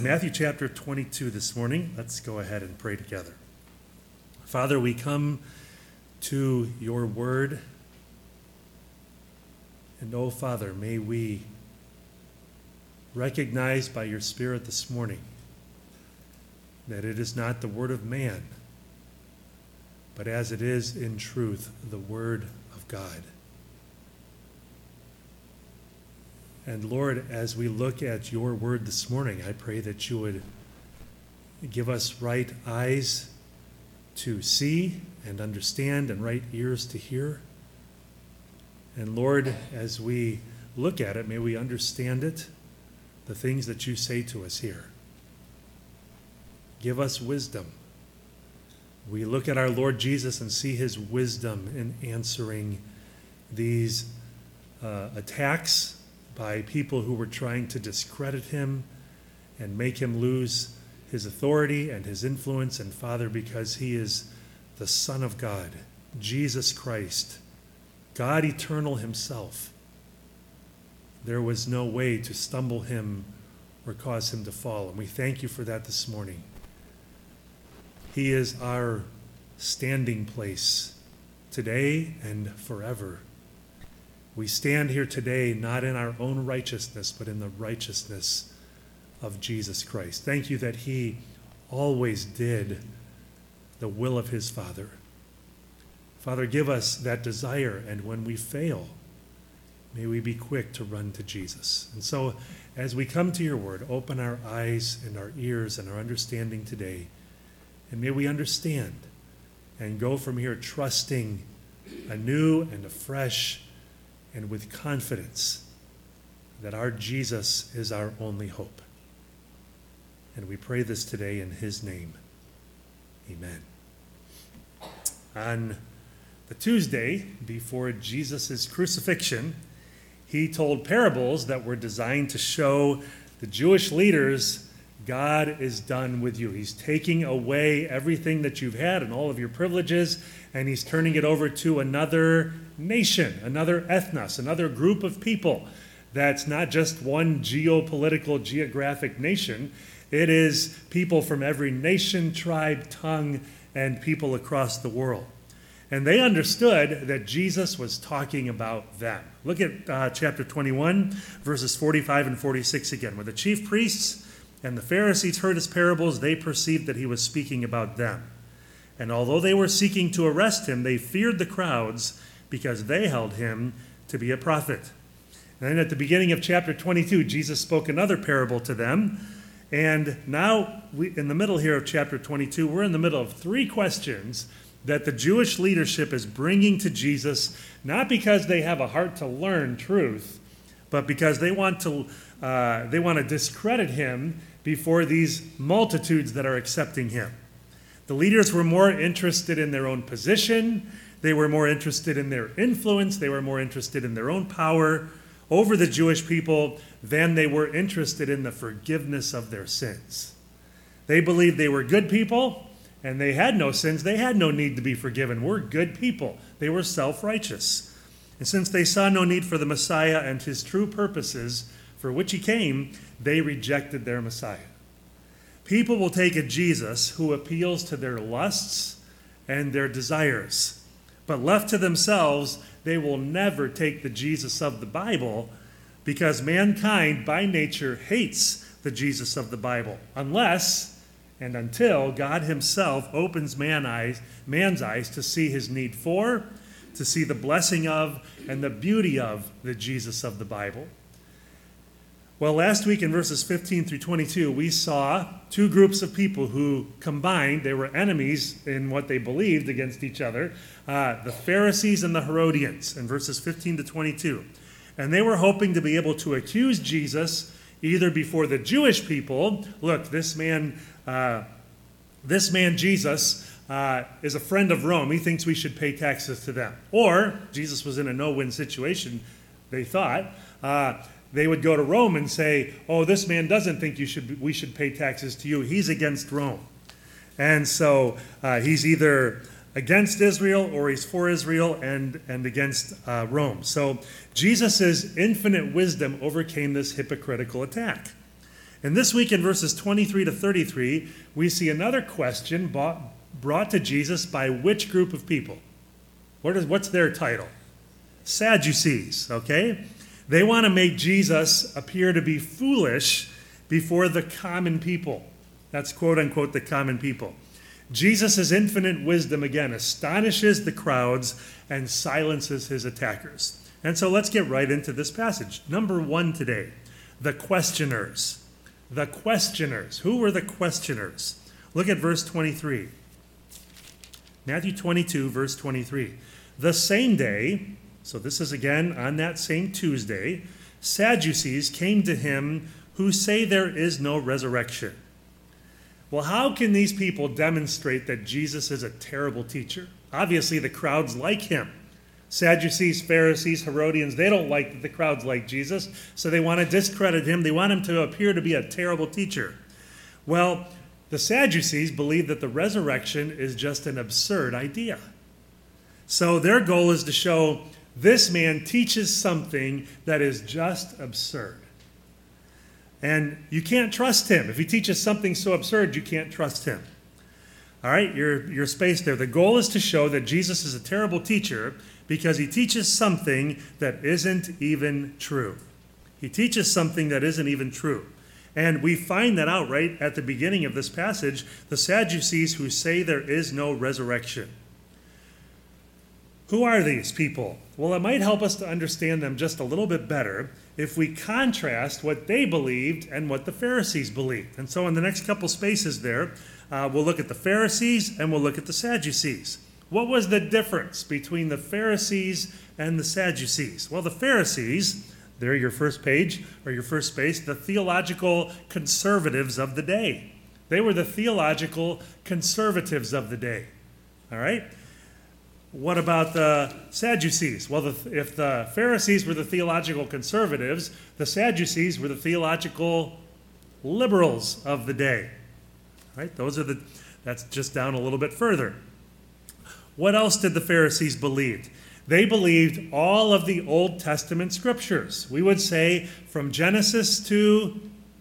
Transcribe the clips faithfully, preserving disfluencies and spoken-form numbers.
Matthew chapter twenty-two this morning. Let's go ahead and pray together. Father, we come to your word. And oh, Father, may we recognize by your Spirit this morning that it is not the word of man, but as it is in truth, the word of God. And Lord, as we look at your word this morning, I pray that you would give us right eyes to see and understand and right ears to hear. And Lord, as we look at it, may we understand it, the things that you say to us here. Give us wisdom. We look at our Lord Jesus and see his wisdom in answering these uh, attacks by people who were trying to discredit him and make him lose his authority and his influence. And Father, because he is the Son of God, Jesus Christ, God eternal himself, there was no way to stumble him or cause him to fall. And we thank you for that this morning. He is our standing place today and forever. We stand here today not in our own righteousness, but in the righteousness of Jesus Christ. Thank you that he always did the will of his Father. Father, give us that desire, and when we fail, may we be quick to run to Jesus. And so, as we come to your word, open our eyes and our ears and our understanding today, and may we understand and go from here trusting anew and afresh and with confidence that our Jesus is our only hope. And we pray this today in his name. Amen. On the Tuesday before Jesus' crucifixion, he told parables that were designed to show the Jewish leaders, God is done with you. He's taking away everything that you've had and all of your privileges, and he's turning it over to another nation, another ethnos, another group of people. That's not just one geopolitical, geographic nation. It is people from every nation, tribe, tongue, and people across the world. And they understood that Jesus was talking about them. Look at uh, chapter twenty-one, verses forty-five and forty-six again. When the chief priests and the Pharisees heard his parables, they perceived that he was speaking about them. And although they were seeking to arrest him, they feared the crowds because they held him to be a prophet. And then at the beginning of chapter twenty-two, Jesus spoke another parable to them. And now, we, in the middle here of chapter twenty-two, we're in the middle of three questions that the Jewish leadership is bringing to Jesus, not because they have a heart to learn truth, but because they want to uh, they want to discredit him before these multitudes that are accepting him. The leaders were more interested in their own position. They were more interested in their influence. They were more interested in their own power over the Jewish people than they were interested in the forgiveness of their sins. They believed they were good people, and they had no sins. They had no need to be forgiven. We're good people. They were self-righteous. And since they saw no need for the Messiah and his true purposes for which he came, they rejected their Messiah. People will take a Jesus who appeals to their lusts and their desires. But left to themselves, they will never take the Jesus of the Bible because mankind by nature hates the Jesus of the Bible unless and until God himself opens man eyes, man's eyes to see his need for, to see the blessing of, and the beauty of the Jesus of the Bible. Well, last week in verses fifteen through twenty-two, we saw two groups of people who combined, they were enemies in what they believed against each other, uh, the Pharisees and the Herodians, in verses fifteen to twenty-two. And they were hoping to be able to accuse Jesus either before the Jewish people, look, this man, uh, this man Jesus uh, is a friend of Rome. He thinks we should pay taxes to them. Or, Jesus was in a no-win situation, they thought, uh, they would go to Rome and say, oh, this man doesn't think you should. we should pay taxes to you. He's against Rome. And so uh, he's either against Israel or he's for Israel and, and against uh, Rome. So Jesus' infinite wisdom overcame this hypocritical attack. And this week in verses twenty-three to thirty-three, we see another question brought, brought to Jesus by which group of people? What is, what's their title? Sadducees, okay? They want to make Jesus appear to be foolish before the common people. That's quote unquote the common people. Jesus' infinite wisdom, again, astonishes the crowds and silences his attackers. And so let's get right into this passage. Number one today, the questioners. The questioners. Who were the questioners? Look at verse twenty-three. Matthew twenty-two, verse twenty-three. The same day, so this is again on that same Tuesday, Sadducees came to him who say there is no resurrection. Well, how can these people demonstrate that Jesus is a terrible teacher? Obviously, the crowds like him. Sadducees, Pharisees, Herodians, they don't like that the crowds like Jesus, so they want to discredit him. They want him to appear to be a terrible teacher. Well, the Sadducees believe that the resurrection is just an absurd idea. So their goal is to show this man teaches something that is just absurd. And you can't trust him. If he teaches something so absurd, you can't trust him. All right, you're, you're spaced there. The goal is to show that Jesus is a terrible teacher because he teaches something that isn't even true. He teaches something that isn't even true. And we find that out right at the beginning of this passage, the Sadducees who say there is no resurrection. Who are these people? Well, it might help us to understand them just a little bit better if we contrast what they believed and what the Pharisees believed. And so in the next couple spaces there, uh, we'll look at the Pharisees and we'll look at the Sadducees. What was the difference between the Pharisees and the Sadducees? Well, the Pharisees, there your first page or your first space, the theological conservatives of the day. They were the theological conservatives of the day. All right? What about the Sadducees? Well, the, if the Pharisees were the theological conservatives, the Sadducees were the theological liberals of the day. Right? Those are the. That's just down a little bit further. What else did the Pharisees believe? They believed all of the Old Testament scriptures. We would say from Genesis to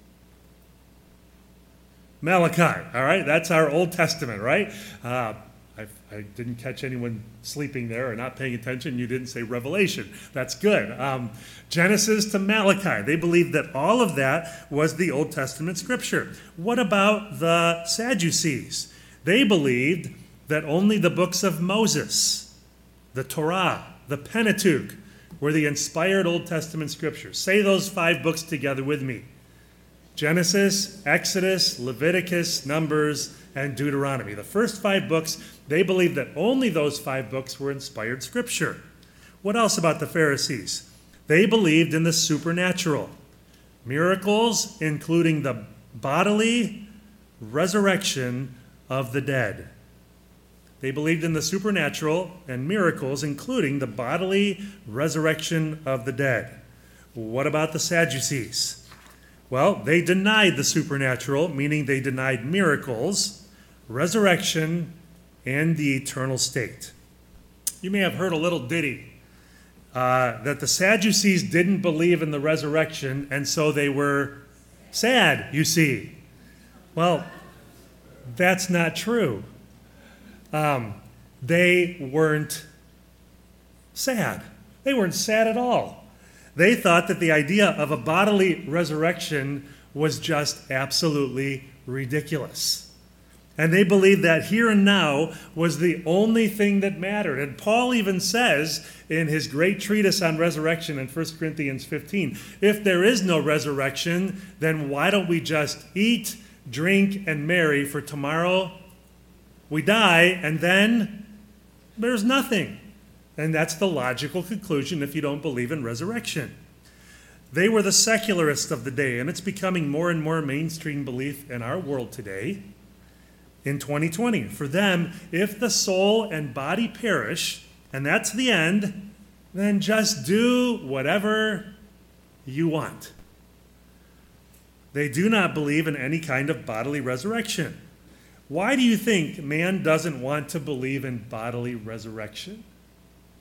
Malachi. All right, that's our Old Testament, right? Uh, I, I didn't catch anyone sleeping there or not paying attention. You didn't say Revelation. That's good. Um, Genesis to Malachi. They believed that all of that was the Old Testament scripture. What about the Sadducees? They believed that only the books of Moses, the Torah, the Pentateuch, were the inspired Old Testament scriptures. Say those five books together with me. Genesis, Exodus, Leviticus, Numbers, and Deuteronomy. The first five books, they believed that only those five books were inspired scripture. What else about the Pharisees? They believed in the supernatural. Miracles, including the bodily resurrection of the dead. They believed in the supernatural and miracles, including the bodily resurrection of the dead. What about the Sadducees? Well, they denied the supernatural, meaning they denied miracles, resurrection, and the eternal state. You may have heard a little ditty uh, that the Sadducees didn't believe in the resurrection, and so they were sad, you see. Well, that's not true. Um, they weren't sad. They weren't sad at all. They thought that the idea of a bodily resurrection was just absolutely ridiculous. And they believed that here and now was the only thing that mattered. And Paul even says in his great treatise on resurrection in First Corinthians fifteen, if there is no resurrection, then why don't we just eat, drink, and marry, for tomorrow we die, and then there's nothing. And that's the logical conclusion if you don't believe in resurrection. They were the secularists of the day, and it's becoming more and more mainstream belief in our world today in twenty twenty. For them, if the soul and body perish, and that's the end, then just do whatever you want. They do not believe in any kind of bodily resurrection. Why do you think man doesn't want to believe in bodily resurrection?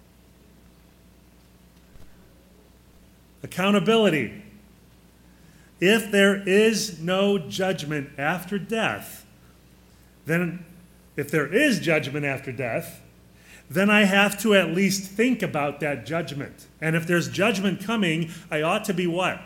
Accountability. if there is no judgment after death, then if there is judgment after death, then I have to at least think about that judgment. And if there's judgment coming, I ought to be what?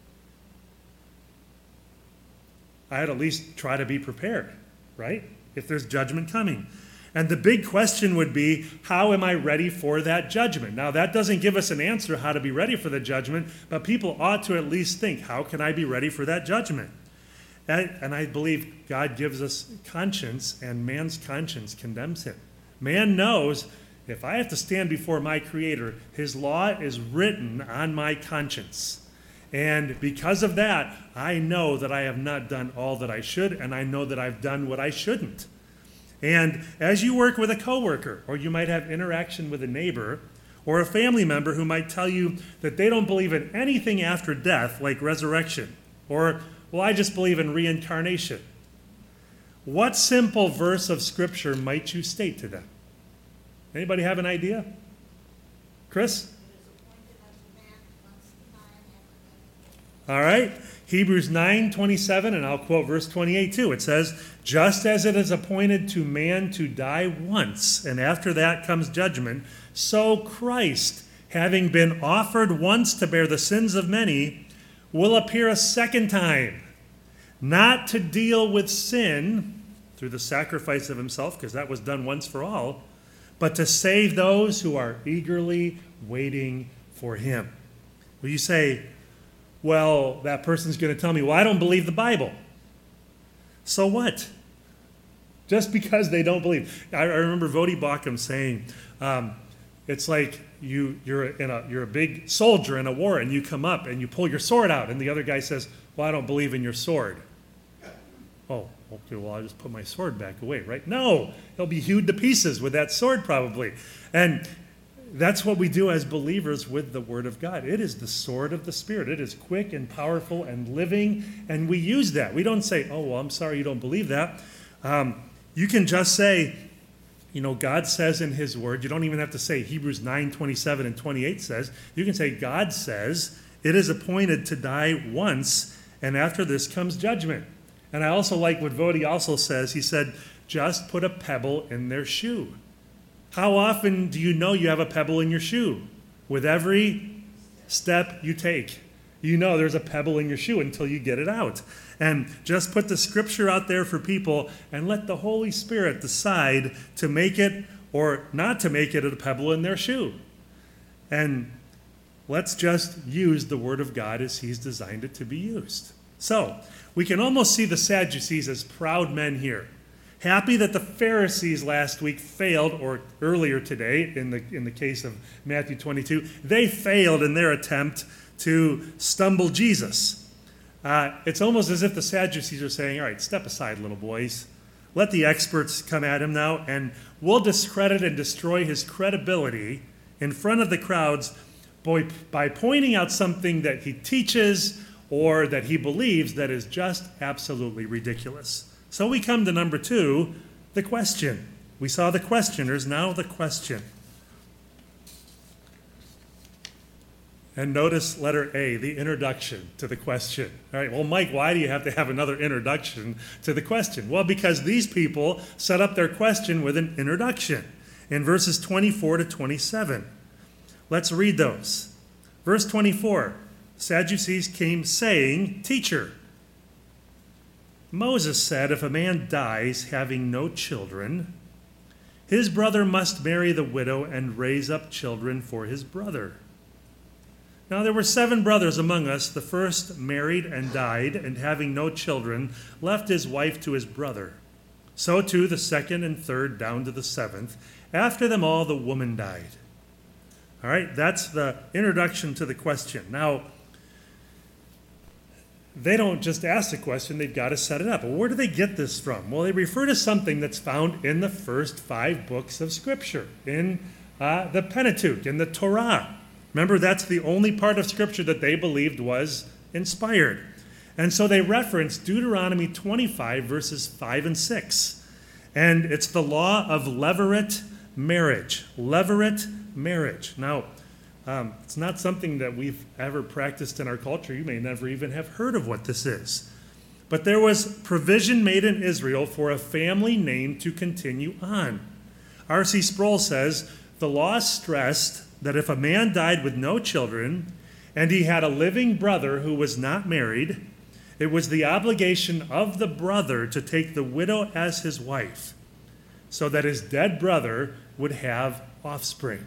I'd at least try to be prepared, right? If there's judgment coming. And the big question would be, how am I ready for that judgment? Now, that doesn't give us an answer how to be ready for the judgment, but people ought to at least think, how can I be ready for that judgment? And, and I believe God gives us conscience, and man's conscience condemns him. Man knows, if I have to stand before my Creator, his law is written on my conscience. And because of that, I know that I have not done all that I should, and I know that I've done what I shouldn't. And as you work with a coworker, or you might have interaction with a neighbor, or a family member who might tell you that they don't believe in anything after death, like resurrection, or, well, I just believe in reincarnation. What simple verse of Scripture might you state to them? Anybody have an idea? Chris? All right. Hebrews nine twenty-seven, and I'll quote verse twenty-eight too. It says, just as it is appointed to man to die once, and after that comes judgment, so Christ, having been offered once to bear the sins of many, will appear a second time, not to deal with sin through the sacrifice of himself, because that was done once for all, but to save those who are eagerly waiting for him. Will you say, well, that person's going to tell me, well, I don't believe the Bible. So what? Just because they don't believe. I, I remember Vodi Bakum saying, um, it's like you, you're, in a, you're a big soldier in a war, and you come up and you pull your sword out, and the other guy says, well, I don't believe in your sword. Oh, okay, well, I'll just put my sword back away, right? No, he'll be hewed to pieces with that sword probably. And that's what we do as believers with the Word of God. It is the sword of the Spirit. It is quick and powerful and living, and we use that. We don't say, oh, well, I'm sorry you don't believe that. Um, you can just say, you know, God says in his Word, you don't even have to say Hebrews nine twenty-seven and twenty-eight says. You can say God says it is appointed to die once, and after this comes judgment. And I also like what Vodi also says. He said, just put a pebble in their shoe. How often do you know you have a pebble in your shoe? With every step you take. You know there's a pebble in your shoe until you get it out. And just put the Scripture out there for people and let the Holy Spirit decide to make it or not to make it a pebble in their shoe. And let's just use the Word of God as he's designed it to be used. So, we can almost see the Sadducees as proud men here. Happy that the Pharisees last week failed, or earlier today, in the in the case of Matthew twenty-two, they failed in their attempt to stumble Jesus. Uh, it's almost as if the Sadducees are saying, all right, step aside, little boys. Let the experts come at him now, and we'll discredit and destroy his credibility in front of the crowds by, by pointing out something that he teaches or that he believes that is just absolutely ridiculous. So we come to number two, the question. We saw the questioners, now the question. And notice letter A, the introduction to the question. All right, well, Mike, why do you have to have another introduction to the question? Well, because these people set up their question with an introduction in verses twenty-four to twenty-seven. Let's read those. Verse twenty-four, Sadducees came saying, Teacher, Moses said, if a man dies having no children, his brother must marry the widow and raise up children for his brother. Now there were seven brothers among us. The first married and died, and having no children, left his wife to his brother. So too the second and third down to the seventh. After them all, the woman died. All right, that's the introduction to the question. Now, they don't just ask the question, they've got to set it up. Well, where do they get this from? Well, they refer to something that's found in the first five books of Scripture, in uh, the Pentateuch, in the Torah. Remember, that's the only part of Scripture that they believed was inspired. And so they reference Deuteronomy twenty-five, verses five and six. And it's the law of levirate marriage. Levirate marriage. Now, Um, it's not something that we've ever practiced in our culture. You may never even have heard of what this is. But there was provision made in Israel for a family name to continue on. R C Sproul says, the law stressed that if a man died with no children and he had a living brother who was not married, it was the obligation of the brother to take the widow as his wife, so that his dead brother would have offspring.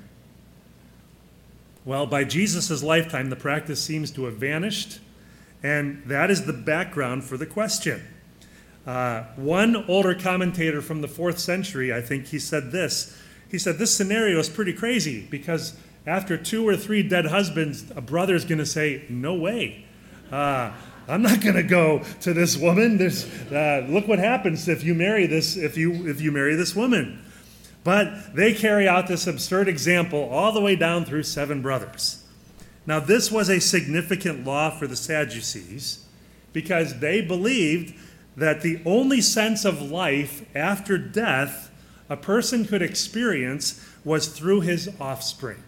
Well, by Jesus' lifetime, the practice seems to have vanished, and that is the background for the question. Uh, one older commentator from the fourth century, I think he said this. He said, this scenario is pretty crazy because after two or three dead husbands, a brother is going to say, no way. Uh, I'm not going to go to this woman. There's, uh, look what happens if you marry this, if you, if you marry this woman. But they carry out this absurd example all the way down through seven brothers. Now, this was a significant law for the Sadducees because they believed that the only sense of life after death a person could experience was through his offspring.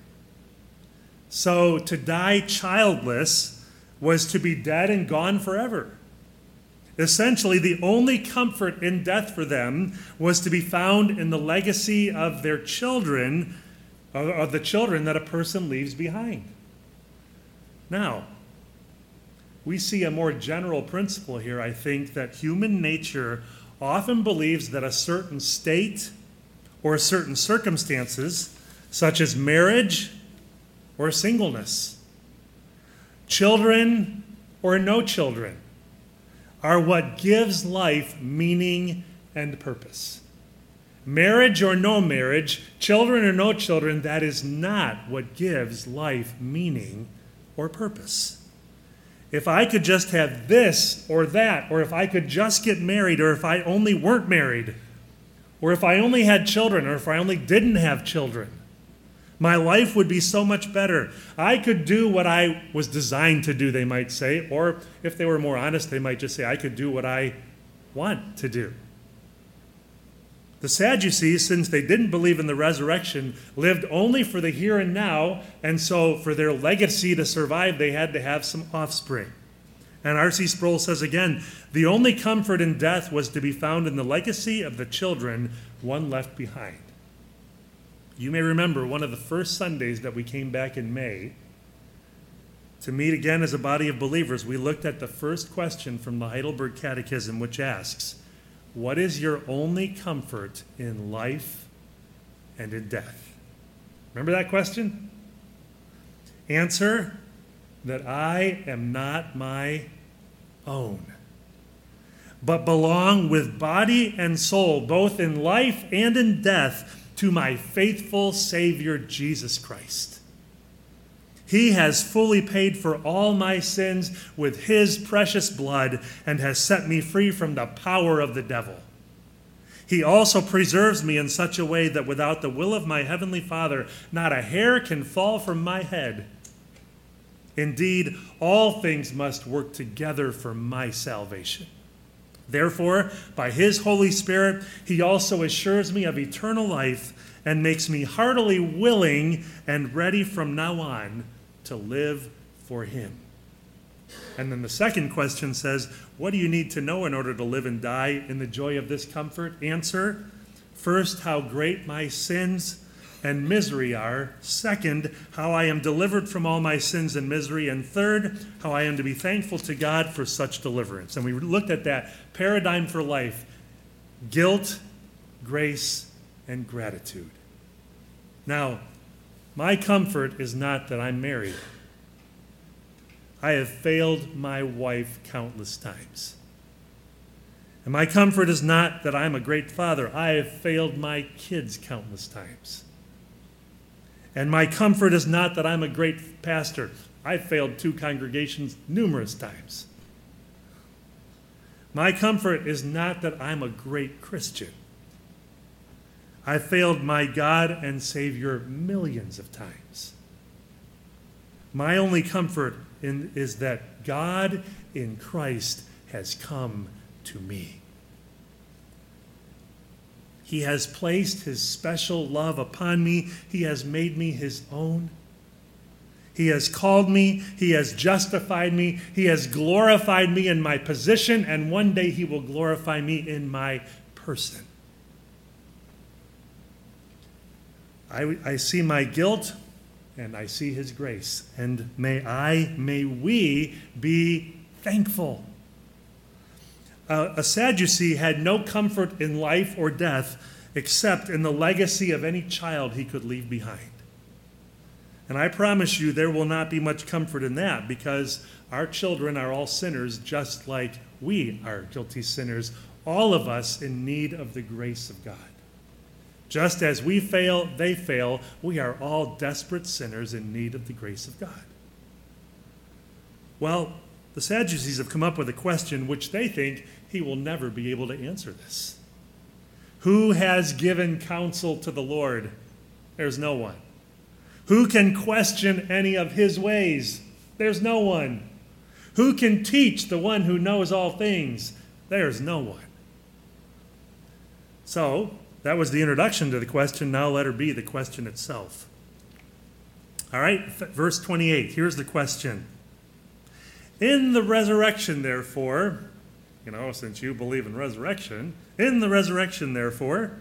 So to die childless was to be dead and gone forever. Essentially, the only comfort in death for them was to be found in the legacy of their children, of the children that a person leaves behind. Now, we see a more general principle here, I think, that human nature often believes that a certain state or certain circumstances, such as marriage or singleness, children or no children, are what gives life meaning and purpose. Marriage or no marriage, children or no children, that is not what gives life meaning or purpose. If I could just have this or that, or if I could just get married, or if I only weren't married, or if I only had children, or if I only didn't have children, my life would be so much better. I could do what I was designed to do, they might say. Or if they were more honest, they might just say, I could do what I want to do. The Sadducees, since they didn't believe in the resurrection, lived only for the here and now, and so for their legacy to survive, they had to have some offspring. And R C Sproul says again, the only comfort in death was to be found in the legacy of the children one left behind. You may remember one of the first Sundays that we came back in May to meet again as a body of believers. We looked at the first question from the Heidelberg Catechism, which asks, what is your only comfort in life and in death? Remember that question? Answer, that I am not my own, but belong with body and soul, both in life and in death, to my faithful Savior, Jesus Christ. He has fully paid for all my sins with his precious blood and has set me free from the power of the devil. He also preserves me in such a way that without the will of my heavenly Father, not a hair can fall from my head. Indeed, all things must work together for my salvation. Therefore, by his Holy Spirit, he also assures me of eternal life and makes me heartily willing and ready from now on to live for him. And then the second question says, what do you need to know in order to live and die in the joy of this comfort? Answer, first, how great my sins and misery are. Second, how I am delivered from all my sins and misery. And third, how I am to be thankful to God for such deliverance. And we looked at that paradigm for life: guilt, grace, and gratitude. Now, my comfort is not that I'm married. I have failed my wife countless times. And my comfort is not that I'm a great father. I have failed my kids countless times. And my comfort is not that I'm a great pastor. I've failed two congregations numerous times. My comfort is not that I'm a great Christian. I failed my God and Savior millions of times. My only comfort in, is that God in Christ has come to me. He has placed his special love upon me. He has made me his own. He has called me. He has justified me. He has glorified me in my position, and one day he will glorify me in my person. I, I see my guilt, and I see his grace. And may I, may we be thankful. Uh, a Sadducee had no comfort in life or death except in the legacy of any child he could leave behind. And I promise you there will not be much comfort in that, because our children are all sinners just like we are guilty sinners, all of us in need of the grace of God. Just as we fail, they fail, we are all desperate sinners in need of the grace of God. Well, the Sadducees have come up with a question which they think he will never be able to answer this. Who has given counsel to the Lord? There's no one. Who can question any of his ways? There's no one. Who can teach the one who knows all things? There's no one. So, that was the introduction to the question. Now let her be the question itself. All right, verse twenty-eight. Here's the question. In the resurrection, therefore, you know, since you believe in resurrection, in the resurrection, therefore,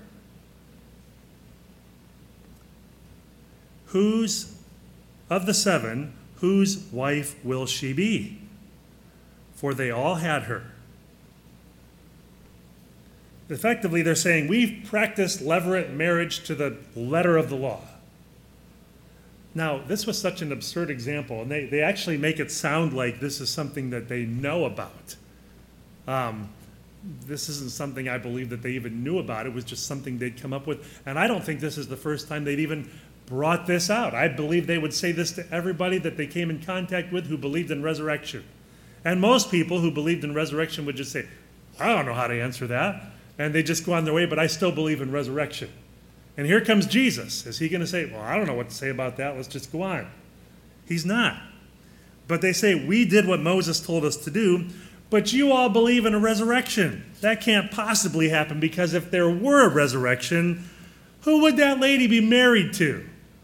whose, of the seven, whose wife will she be? For they all had her. Effectively, they're saying, we've practiced levirate marriage to the letter of the law. Now, this was such an absurd example, and they, they actually make it sound like this is something that they know about. Um, this isn't something I believe that they even knew about. It was just something they'd come up with. And I don't think this is the first time they'd even brought this out. I believe they would say this to everybody that they came in contact with who believed in resurrection. And most people who believed in resurrection would just say, I don't know how to answer that. And they just go on their way, but I still believe in resurrection. And here comes Jesus. Is he going to say, well, I don't know what to say about that. Let's just go on. He's not. But they say, we did what Moses told us to do, but you all believe in a resurrection. That can't possibly happen, because if there were a resurrection, who would that lady be married to?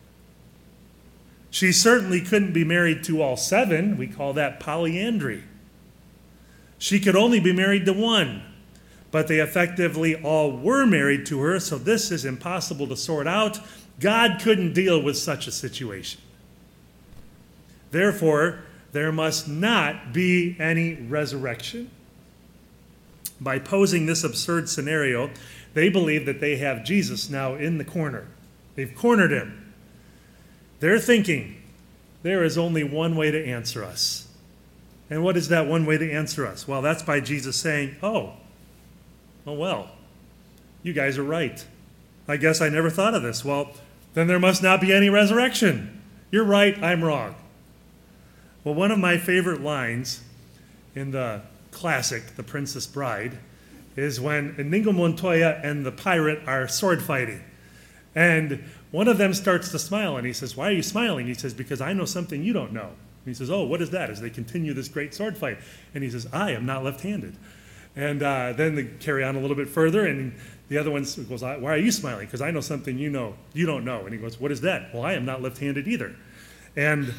She certainly couldn't be married to all seven. We call that polyandry. She could only be married to one. But they effectively all were married to her, so this is impossible to sort out. God couldn't deal with such a situation. Therefore, there must not be any resurrection. By posing this absurd scenario, they believe that they have Jesus now in the corner. They've cornered him. They're thinking, there is only one way to answer us. And what is that one way to answer us? Well, that's by Jesus saying, oh, oh, well, you guys are right. I guess I never thought of this. Well, then there must not be any resurrection. You're right, I'm wrong. Well, one of my favorite lines in the classic, The Princess Bride, is when Inigo Montoya and the pirate are sword fighting. And one of them starts to smile, and he says, why are you smiling? He says, because I know something you don't know. And he says, oh, what is that? As they continue this great sword fight. And he says, I am not left-handed. And uh, then they carry on a little bit further, and the other one goes, why are you smiling? Because I know something you know you don't know. And he goes, what is that? Well, I am not left-handed either. And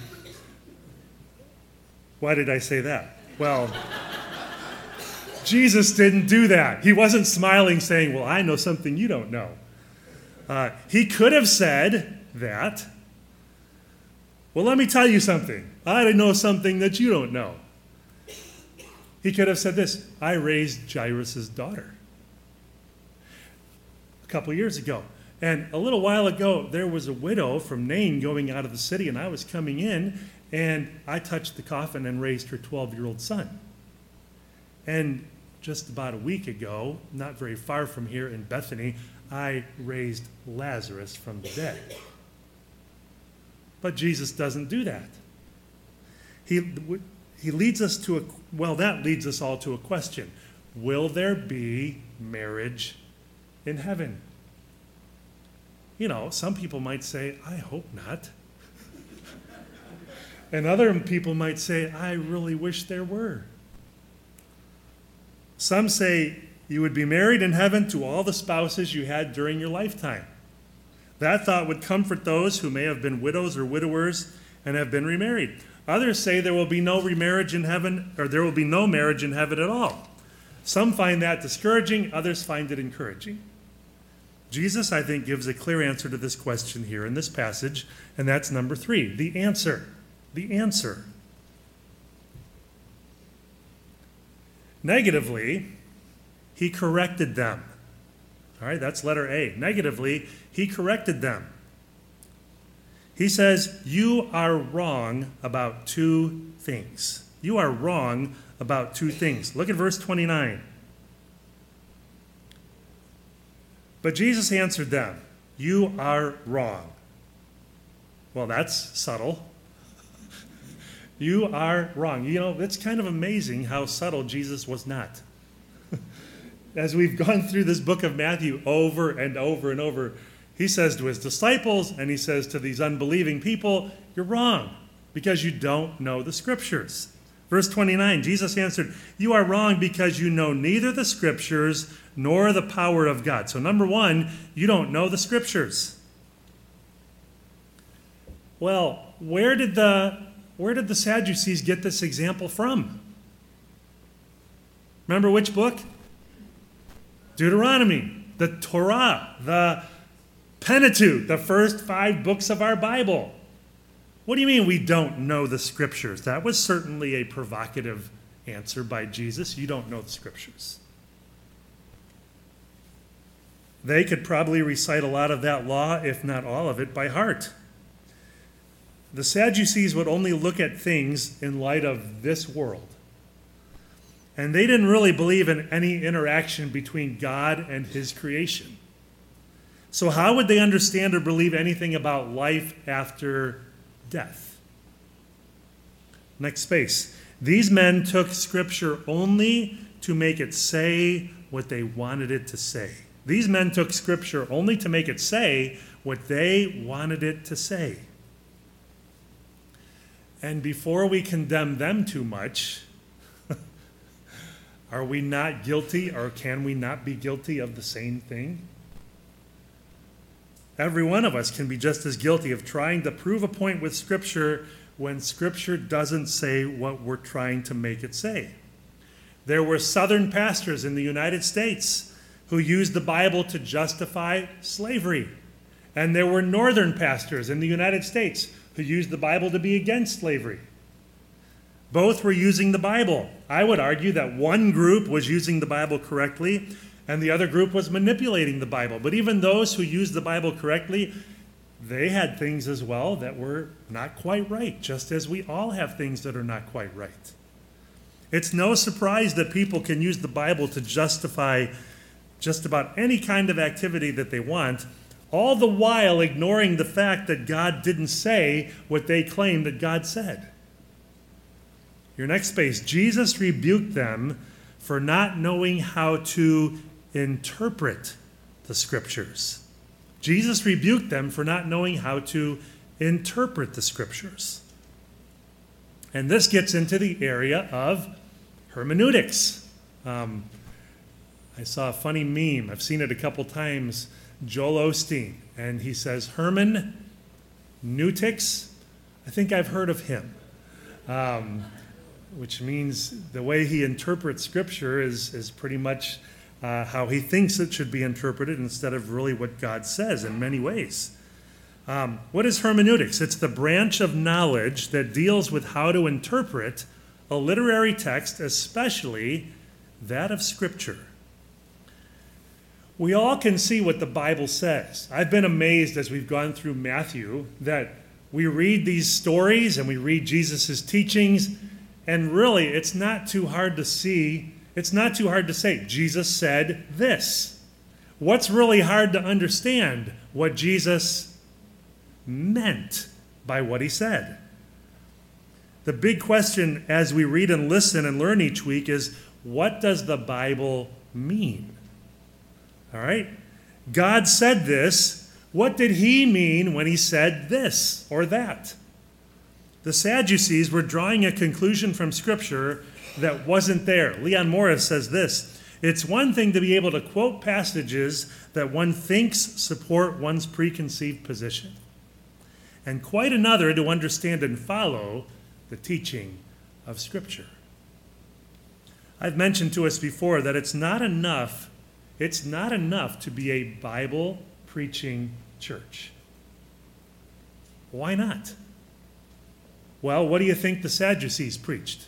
why did I say that? Well, Jesus didn't do that. He wasn't smiling saying, well, I know something you don't know. Uh, he could have said that. Well, let me tell you something. I know something that you don't know. He could have said this, I raised Jairus' daughter a couple years ago. And a little while ago, there was a widow from Nain going out of the city, and I was coming in, and I touched the coffin and raised her twelve-year-old son. And just about a week ago, not very far from here in Bethany, I raised Lazarus from the dead. But Jesus doesn't do that. He... He leads us to a, well, that leads us all to a question. Will there be marriage in heaven? You know, some people might say, I hope not. And other people might say, I really wish there were. Some say you would be married in heaven to all the spouses you had during your lifetime. That thought would comfort those who may have been widows or widowers and have been remarried. Others say there will be no remarriage in heaven, or there will be no marriage in heaven at all. Some find that discouraging, others find it encouraging. Jesus, I think, gives a clear answer to this question here in this passage, and that's number three, the answer. The answer. Negatively, he corrected them. All right, that's letter A. Negatively, he corrected them. He says, you are wrong about two things. You are wrong about two things. Look at verse twenty-nine. But Jesus answered them, you are wrong. Well, that's subtle. You are wrong. You know, it's kind of amazing how subtle Jesus was not. As we've gone through this book of Matthew over and over and over, he says to his disciples and he says to these unbelieving people, you're wrong because you don't know the scriptures. Verse twenty-nine, Jesus answered, you are wrong because you know neither the scriptures nor the power of God. So number one, you don't know the scriptures. Well, where did the where did the Sadducees get this example from? Remember which book? Deuteronomy, the Torah, the Pentateuch, the first five books of our Bible. What do you mean we don't know the scriptures? That was certainly a provocative answer by Jesus. You don't know the scriptures. They could probably recite a lot of that law, if not all of it, by heart. The Sadducees would only look at things in light of this world. And they didn't really believe in any interaction between God and his creation. So how would they understand or believe anything about life after death? Next space. These men took Scripture only to make it say what they wanted it to say. These men took Scripture only to make it say what they wanted it to say. And before we condemn them too much, are we not guilty, or can we not be guilty of the same thing? Every one of us can be just as guilty of trying to prove a point with Scripture when Scripture doesn't say what we're trying to make it say. There were Southern pastors in the United States who used the Bible to justify slavery. And there were Northern pastors in the United States who used the Bible to be against slavery. Both were using the Bible. I would argue that one group was using the Bible correctly and the other group was manipulating the Bible. But even those who used the Bible correctly, they had things as well that were not quite right, just as we all have things that are not quite right. It's no surprise that people can use the Bible to justify just about any kind of activity that they want, all the while ignoring the fact that God didn't say what they claim that God said. Your next space, Jesus rebuked them for not knowing how to interpret the Scriptures. Jesus rebuked them for not knowing how to interpret the Scriptures. And this gets into the area of hermeneutics. Um, I saw a funny meme. I've seen it a couple times. Joel Osteen, and he says, hermeneutics. I think I've heard of him. Um, which means the way he interprets Scripture is, is pretty much uh, how he thinks it should be interpreted instead of really what God says in many ways. Um, what is hermeneutics? It's the branch of knowledge that deals with how to interpret a literary text, especially that of Scripture. We all can see what the Bible says. I've been amazed as we've gone through Matthew that we read these stories and we read Jesus' teachings, and really it's not too hard to see, it's not too hard to say, Jesus said this. What's really hard to understand? What Jesus meant by what he said. The big question as we read and listen and learn each week is, what does the Bible mean? All right? God said this. What did he mean when he said this or that? The Sadducees were drawing a conclusion from Scripture that wasn't there. Leon Morris says this: it's one thing to be able to quote passages that one thinks support one's preconceived position. and quite another to understand and follow the teaching of Scripture. I've mentioned to us before that it's not enough, it's not enough to be a Bible preaching church. Why not? Well, what do you think the Sadducees preached?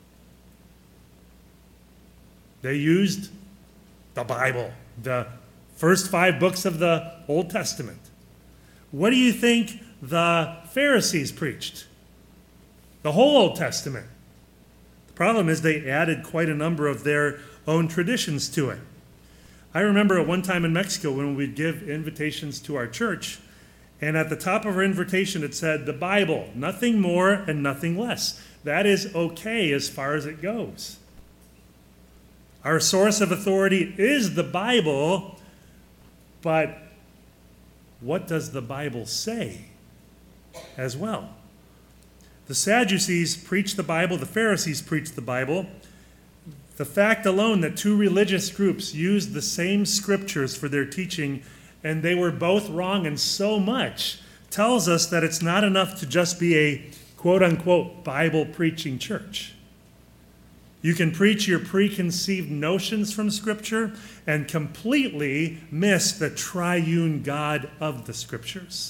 They used the Bible, the first five books of the Old Testament. What do you think the Pharisees preached? The whole Old Testament. The problem is they added quite a number of their own traditions to it. I remember at one time in Mexico when we'd give invitations to our church, and at the top of our invitation it said, the Bible, nothing more and nothing less. That is okay as far as it goes. Our source of authority is the Bible, but what does the Bible say as well? The Sadducees preached the Bible, the Pharisees preached the Bible. The fact alone that two religious groups used the same scriptures for their teaching and they were both wrong in so much tells us that it's not enough to just be a quote-unquote Bible preaching church. You can preach your preconceived notions from Scripture and completely miss the triune God of the Scriptures.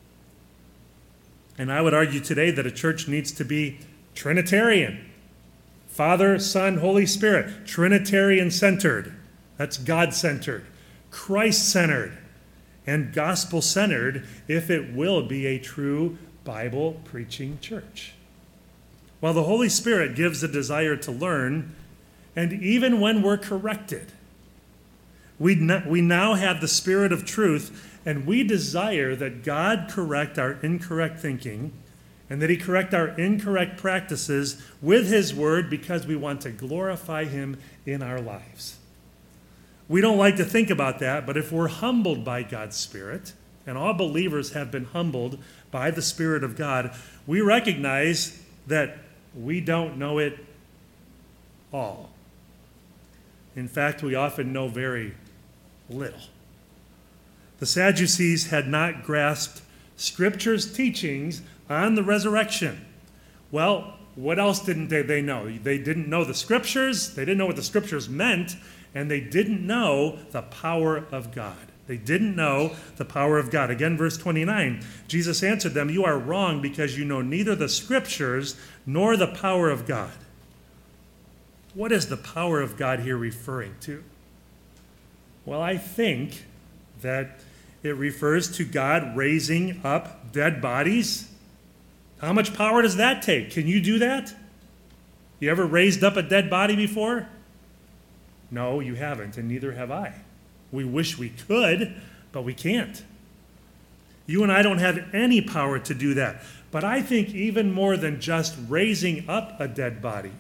And I would argue today that a church needs to be Trinitarian. Father, Son, Holy Spirit, Trinitarian-centered. That's God-centered, Christ-centered, and gospel-centered if it will be a true Bible-preaching church. While the Holy Spirit gives a desire to learn, and even when we're corrected, we now have the Spirit of truth, and we desire that God correct our incorrect thinking, and that He correct our incorrect practices with His Word because we want to glorify Him in our lives. We don't like to think about that, but if we're humbled by God's Spirit, and all believers have been humbled by the Spirit of God, we recognize that we don't know it all. In fact, we often know very little. The Sadducees had not grasped Scripture's teachings on the resurrection. Well, what else didn't they, they know? They didn't know the Scriptures, they didn't know what the Scriptures meant, and they didn't know the power of God. They didn't know the power of God. Again, verse twenty-nine, Jesus answered them, "You are wrong because you know neither the Scriptures nor the power of God." What is the power of God here referring to? Well, I think that it refers to God raising up dead bodies. How much power does that take? Can you do that? You ever raised up a dead body before? No, you haven't, and neither have I. We wish we could, but we can't. You and I don't have any power to do that. But I think even more than just raising up a dead body.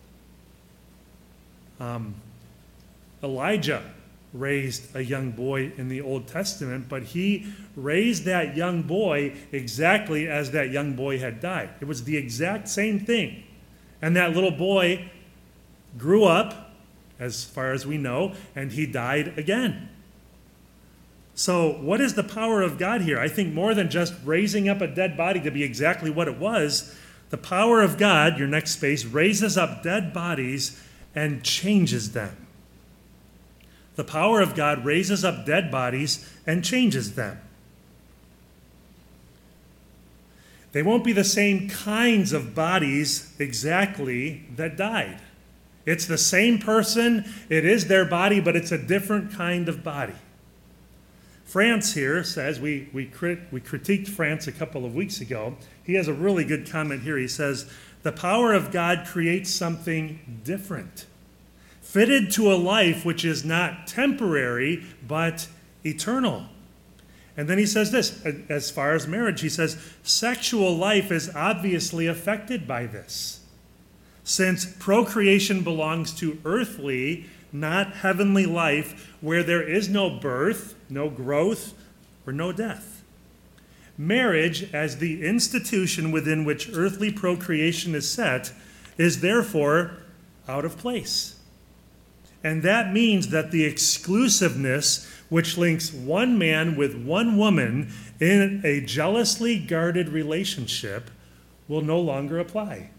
Um, Elijah raised a young boy in the Old Testament, but he raised that young boy exactly as that young boy had died. It was the exact same thing. And that little boy grew up, as far as we know, and he died again. So what is the power of God here? I think more than just raising up a dead body to be exactly what it was, the power of God, your next space, raises up dead bodies and changes them. The power of God raises up dead bodies and changes them. They won't be the same kinds of bodies exactly that died. It's the same person, it is their body, but it's a different kind of body. France here says, we, we, crit, we critiqued France a couple of weeks ago. He has a really good comment here. He says, the power of God creates something different, fitted to a life which is not temporary, but eternal. And then he says this, as far as marriage, he says, sexual life is obviously affected by this, since procreation belongs to earthly, not heavenly life, where there is no birth, no growth, or no death. Marriage, as the institution within which earthly procreation is set, is therefore out of place. And that means that the exclusiveness which links one man with one woman in a jealously guarded relationship, will no longer apply.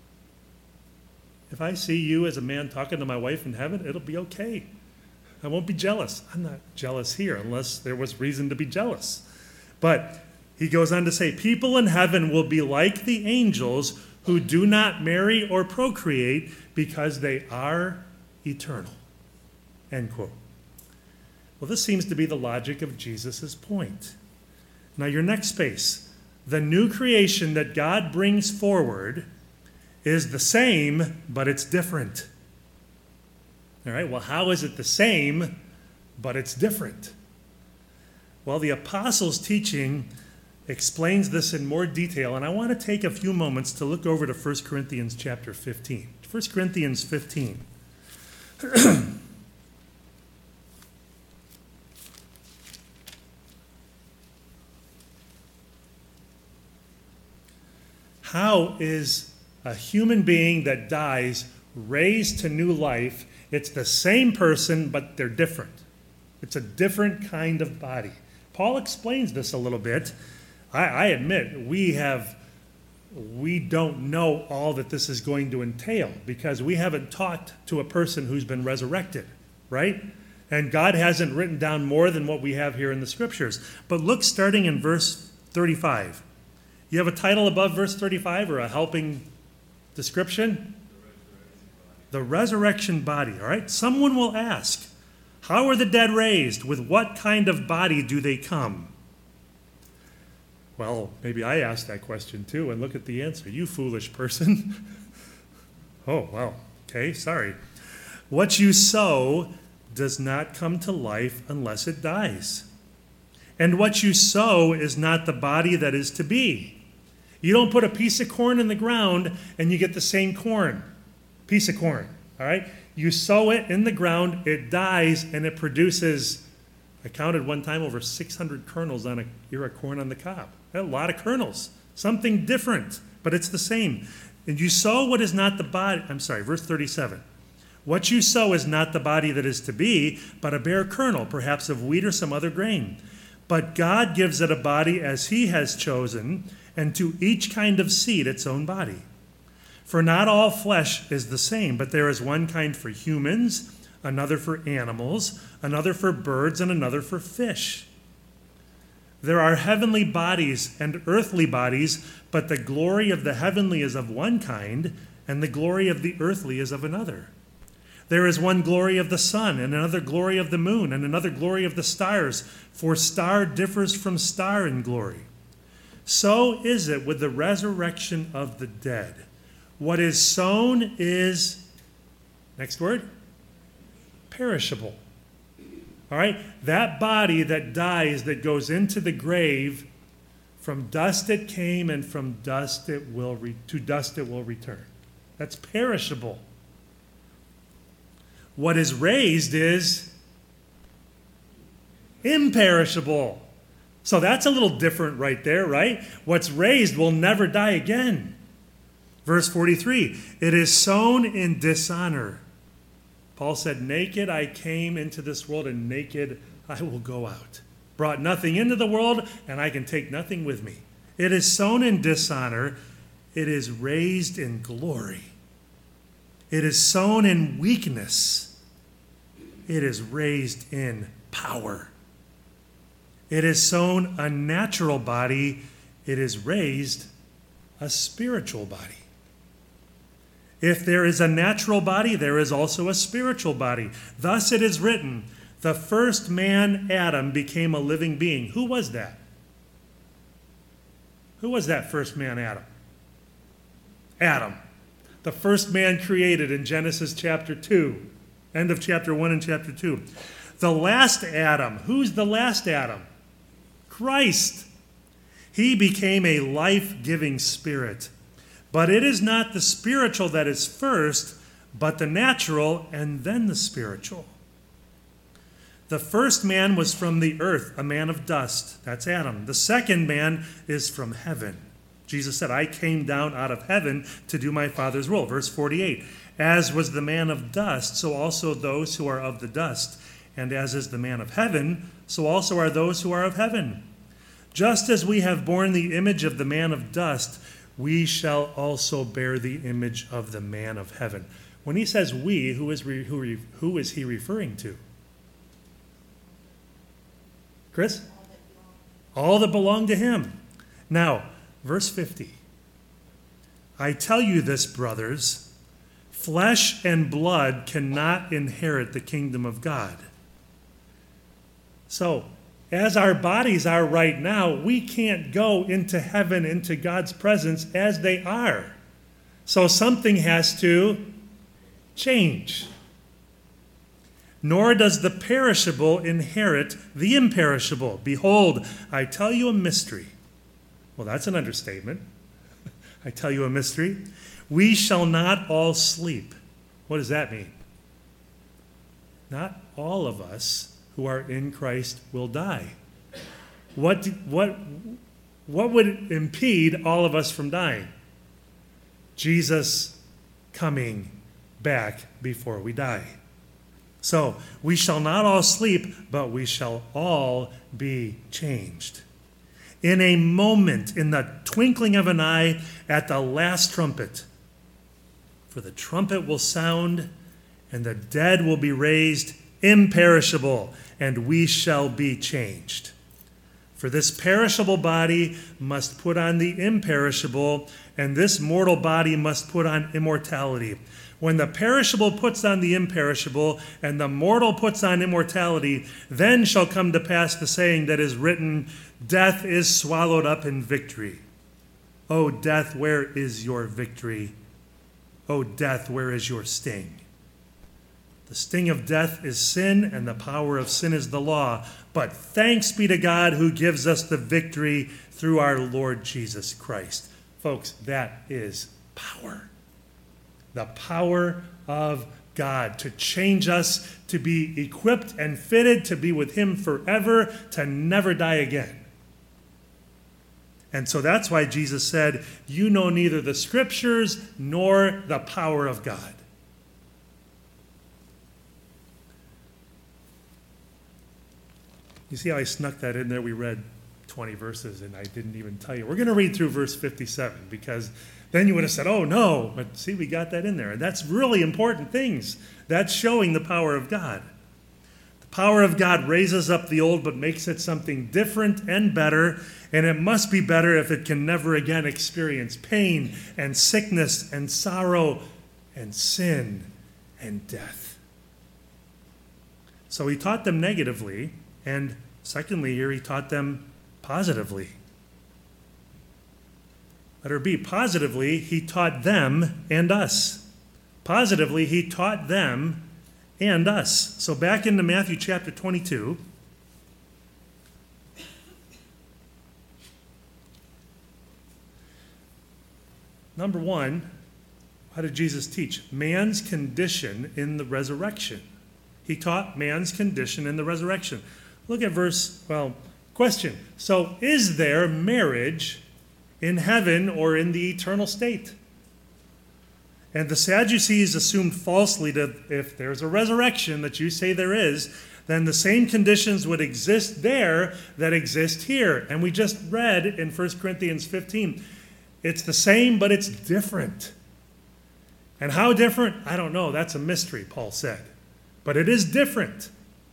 If I see you as a man talking to my wife in heaven, it'll be okay. I won't be jealous. I'm not jealous here unless there was reason to be jealous. But he goes on to say, people in heaven will be like the angels who do not marry or procreate because they are eternal. End quote. Well, this seems to be the logic of Jesus' point. Now, your next space. The new creation that God brings forward is the same, but it's different. All right, well, how is it the same, but it's different? Well, the apostles' teaching explains this in more detail, and I want to take a few moments to look over to First Corinthians chapter fifteen. First Corinthians fifteen. How is a human being that dies raised to new life? It's the same person, but they're different. It's a different kind of body. Paul explains this a little bit. I, I admit we have, we don't know all that this is going to entail because we haven't talked to a person who's been resurrected, right? And God hasn't written down more than what we have here in the scriptures. But look, starting in verse thirty-five. You have a title above verse thirty-five or a helping description? The resurrection body, all right? Someone will ask, how are the dead raised? With what kind of body do they come? Well, maybe I asked that question too, and look at the answer. You foolish person. Oh, well, okay, sorry. What you sow does not come to life unless it dies. And what you sow is not the body that is to be. You don't put a piece of corn in the ground and you get the same corn. Piece of corn, all right? You sow it in the ground, it dies, and it produces, I counted one time, over six hundred kernels on a ear of corn on the cob. A lot of kernels. Something different, but it's the same. And you sow what is not the body, I'm sorry, verse thirty-seven. What you sow is not the body that is to be, but a bare kernel, perhaps of wheat or some other grain. But God gives it a body as he has chosen, and to each kind of seed its own body. For not all flesh is the same, but there is one kind for humans, another for animals, another for birds, and another for fish. There are heavenly bodies and earthly bodies, but the glory of the heavenly is of one kind, and the glory of the earthly is of another. There is one glory of the sun, and another glory of the moon, and another glory of the stars, for star differs from star in glory. So is it with the resurrection of the dead. What is sown is, next word, perishable. All right? That body that dies, that goes into the grave, from dust it came, and from dust it will re- to dust it will return. That's perishable. What is raised is imperishable. So that's a little different right there, right? What's raised will never die again. Verse forty-three, it is sown in dishonor. Paul said, naked I came into this world, and naked I will go out. Brought nothing into the world, and I can take nothing with me. It is sown in dishonor. It is raised in glory. It is sown in weakness. It is raised in power. It is sown a natural body. It is raised a spiritual body. If there is a natural body, there is also a spiritual body. Thus it is written, the first man, Adam, became a living being. Who was that? Who was that first man, Adam? Adam. The first man created in Genesis chapter two. End of chapter one and chapter two. The last Adam. Who's the last Adam? Christ. He became a life-giving spirit. But it is not the spiritual that is first, but the natural, and then the spiritual. The first man was from the earth, a man of dust. That's Adam. The second man is from heaven. Jesus said, I came down out of heaven to do my Father's will. Verse forty-eight, as was the man of dust, so also those who are of the dust. And as is the man of heaven, so also are those who are of heaven. Just as we have borne the image of the man of dust, we shall also bear the image of the man of heaven. When he says we, who is, re, who, who is he referring to? Chris? All that belong to him. Now, verse fifty. I tell you this, brothers, flesh and blood cannot inherit the kingdom of God. So, as our bodies are right now, we can't go into heaven, into God's presence as they are. So something has to change. Nor does the perishable inherit the imperishable. Behold, I tell you a mystery. Well, that's an understatement. I tell you a mystery. We shall not all sleep. What does that mean? Not all of us who are in Christ will die. What, what, what would impede all of us from dying? Jesus coming back before we die. So, we shall not all sleep, but we shall all be changed. In a moment, in the twinkling of an eye, at the last trumpet. For the trumpet will sound, and the dead will be raised imperishable, and we shall be changed. For this perishable body must put on the imperishable, and this mortal body must put on immortality. When the perishable puts on the imperishable, and the mortal puts on immortality, then shall come to pass the saying that is written, death is swallowed up in victory. O death, where is your victory? O death, where is your sting? The sting of death is sin, and the power of sin is the law. But thanks be to God who gives us the victory through our Lord Jesus Christ. Folks, that is power. The power of God to change us, to be equipped and fitted to be with him forever, to never die again. And so that's why Jesus said, you know neither the scriptures nor the power of God. You see how I snuck that in there? We read twenty verses and I didn't even tell you. We're going to read through verse fifty-seven because then you would have said, oh no, but see, we got that in there. And that's really important things. That's showing the power of God. The power of God raises up the old but makes it something different and better, and it must be better if it can never again experience pain and sickness and sorrow and sin and death. So he taught them negatively. And secondly, here he taught them positively. Letter B, positively, he taught them and us. Positively, he taught them and us. So back into Matthew chapter twenty-two. Number one, how did Jesus teach? Man's condition in the resurrection. He taught man's condition in the resurrection. Look at verse, well, question. So is there marriage in heaven or in the eternal state? And the Sadducees assumed falsely that if there's a resurrection that you say there is, then the same conditions would exist there that exist here. And we just read in First Corinthians fifteen, it's the same, but it's different. And how different? I don't know. That's a mystery, Paul said. But it is different.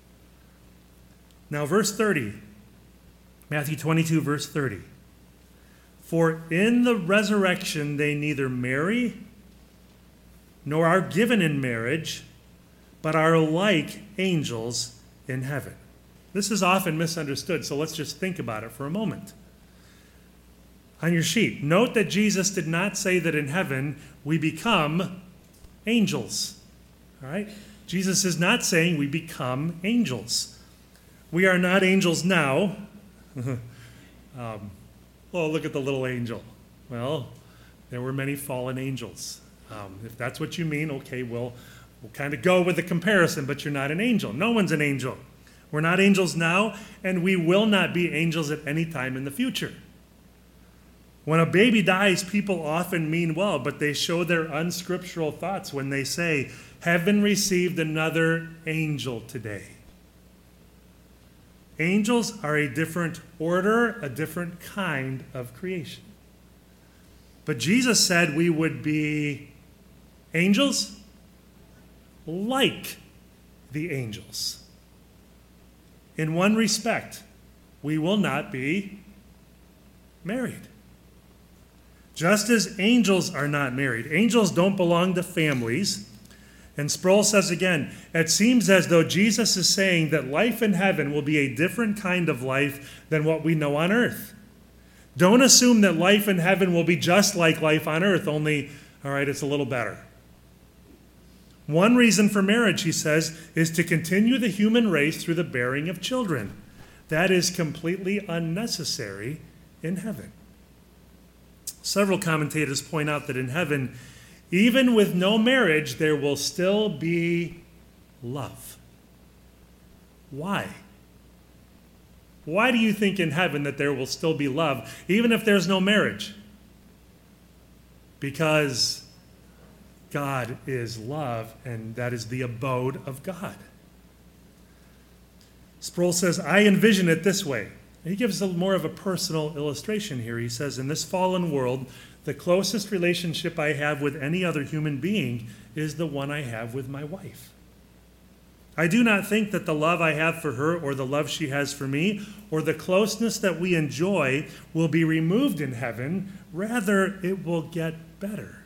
Now, verse thirty, Matthew twenty-two, verse thirty. For in the resurrection they neither marry nor are given in marriage, but are like angels in heaven. This is often misunderstood, so let's just think about it for a moment. On your sheet, note that Jesus did not say that in heaven we become angels. All right? Jesus is not saying we become angels. We are not angels now. um, oh, look at the little angel. Well, there were many fallen angels. Um, if that's what you mean, okay, we'll, we'll kind of go with the comparison, but you're not an angel. No one's an angel. We're not angels now, and we will not be angels at any time in the future. When a baby dies, people often mean well, but they show their unscriptural thoughts when they say, heaven received another angel today. Angels are a different order, a different kind of creation. But Jesus said we would be angels like the angels. In one respect, we will not be married. Just as angels are not married. Angels don't belong to families. And Sproul says again, it seems as though Jesus is saying that life in heaven will be a different kind of life than what we know on earth. Don't assume that life in heaven will be just like life on earth, only, all right, it's a little better. One reason for marriage, he says, is to continue the human race through the bearing of children. That is completely unnecessary in heaven. Several commentators point out that in heaven, even with no marriage, there will still be love. Why? Why do you think in heaven that there will still be love, even if there's no marriage? Because God is love, and that is the abode of God. Sproul says, I envision it this way. He gives a more of a personal illustration here. He says, in this fallen world, the closest relationship I have with any other human being is the one I have with my wife. I do not think that the love I have for her or the love she has for me or the closeness that we enjoy will be removed in heaven. Rather, it will get better.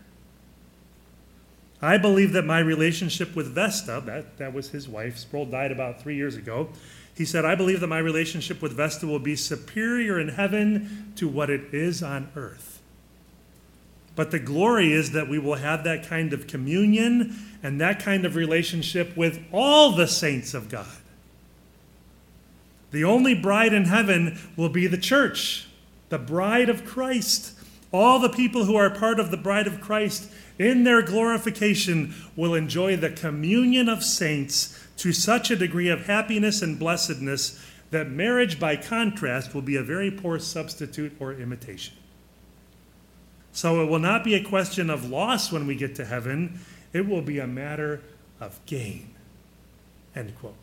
I believe that my relationship with Vesta, that, that was his wife, Sproul died about three years ago. He said, I believe that my relationship with Vesta will be superior in heaven to what it is on earth. But the glory is that we will have that kind of communion and that kind of relationship with all the saints of God. The only bride in heaven will be the church, the bride of Christ. All the people who are part of the bride of Christ in their glorification will enjoy the communion of saints to such a degree of happiness and blessedness that marriage, by contrast, will be a very poor substitute or imitation. So it will not be a question of loss when we get to heaven. It will be a matter of gain. End quote.